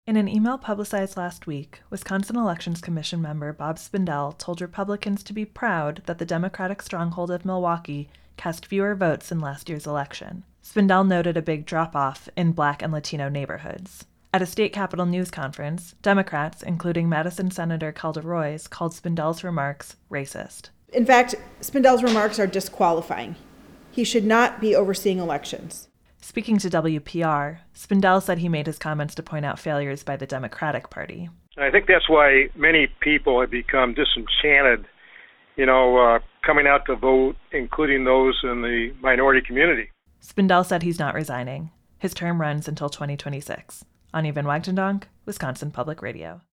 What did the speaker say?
In an email publicized last week, Wisconsin Elections Commission member Bob Spindell told Republicans to be proud that the Democratic stronghold of Milwaukee cast fewer votes in last year's election. Spindell noted a big drop-off in Black and Latino neighborhoods. At a state capitol news conference, Democrats, including Madison Senator Calder Roys, called Spindell's remarks racist. In fact, Spindell's remarks are disqualifying. He should not be overseeing elections. Speaking to WPR, Spindell said he made his comments to point out failures by the Democratic Party. I think that's why many people have become disenchanted, coming out to vote, including those in the minority community. Spindell said he's not resigning. His term runs until 2026. Anya Van Wagtendonk, Wisconsin Public Radio.